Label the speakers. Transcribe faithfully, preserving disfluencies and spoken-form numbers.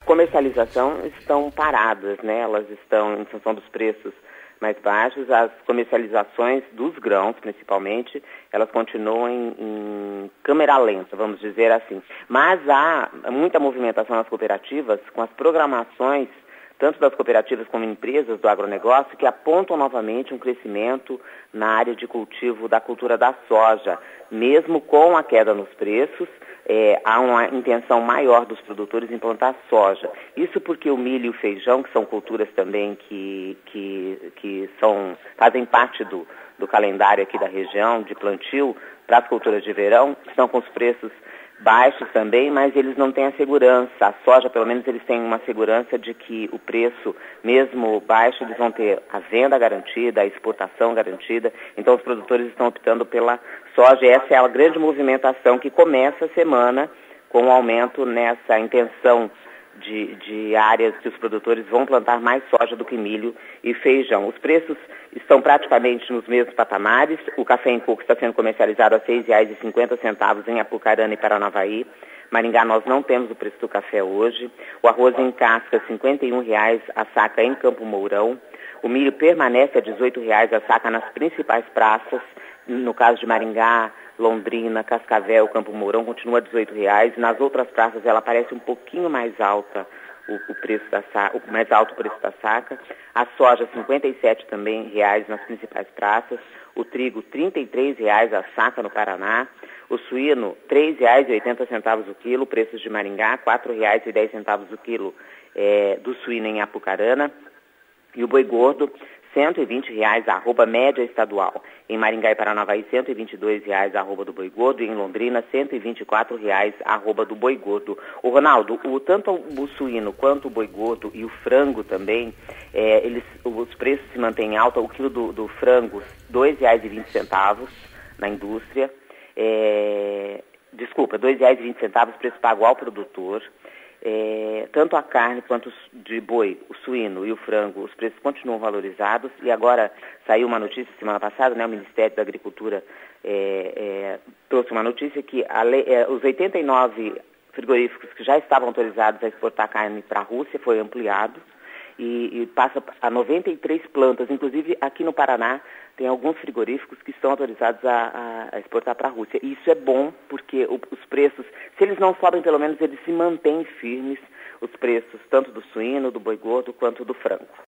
Speaker 1: comercialização estão paradas, né? Elas estão em função dos preços mais baixos. As comercializações dos grãos, principalmente, elas continuam em, em câmera lenta, vamos dizer assim. Mas há muita movimentação nas cooperativas com as programações, tanto das cooperativas como empresas do agronegócio, que apontam novamente um crescimento na área de cultivo da cultura da soja. Mesmo com a queda nos preços, é, há uma intenção maior dos produtores em plantar soja. Isso porque o milho e o feijão, que são culturas também que, que, que são, fazem parte do, do calendário aqui da região de plantio para as culturas de verão, estão com os preços baixos também, mas eles não têm a segurança. A soja, pelo menos, eles têm uma segurança de que o preço, mesmo baixo, eles vão ter a venda garantida, a exportação garantida. Então, os produtores estão optando pela soja. E essa é a grande movimentação que começa a semana com um aumento nessa intenção de, de áreas que os produtores vão plantar mais soja do que milho e feijão. Os preços estão praticamente nos mesmos patamares. O café em coco está sendo comercializado a seis reais e cinquenta centavos em Apucarana e Paranavaí. Maringá, nós não temos o preço do café hoje. O arroz em casca, cinquenta e um reais a saca em Campo Mourão. O milho permanece a dezoito reais a saca nas principais praças. No caso de Maringá, Londrina, Cascavel, Campo Mourão, continua a dezoito reais. Nas outras praças ela parece um pouquinho mais alta, o, o preço da saca, o mais alto o preço da saca. A soja, cinquenta e sete também reais nas principais praças. O trigo, trinta e três reais a saca no Paraná. O suíno, três reais e oitenta centavos o quilo. Preços de Maringá, quatro reais e dez centavos o quilo é, do suíno em Apucarana. E o boi gordo, cento e vinte reais a arroba média estadual. Em Maringá e Paranavaí, cento e vinte e dois reais a arroba do boi gordo. E em Londrina, cento e vinte e quatro reais a arroba do boi gordo. O Ronaldo, o, tanto o suíno quanto o boi gordo e o frango também, é, eles, os preços se mantêm alta. O quilo do, do frango, dois reais e vinte centavos na indústria. É, desculpa, dois reais e vinte centavos, preço pago ao produtor. É, tanto a carne quanto de boi, o suíno e o frango, os preços continuam valorizados. E agora saiu uma notícia semana passada, né, o Ministério da Agricultura é, é, trouxe uma notícia que a lei, é, os oitenta e nove frigoríficos que já estavam autorizados a exportar carne para a Rússia foi ampliado e, e passa a noventa e três plantas. Inclusive aqui no Paraná tem alguns frigoríficos que estão autorizados a, a exportar para a Rússia. E isso é bom porque o, os preços, se eles não sobem, pelo menos eles se mantêm firmes, os preços tanto do suíno, do boi gordo, quanto do frango.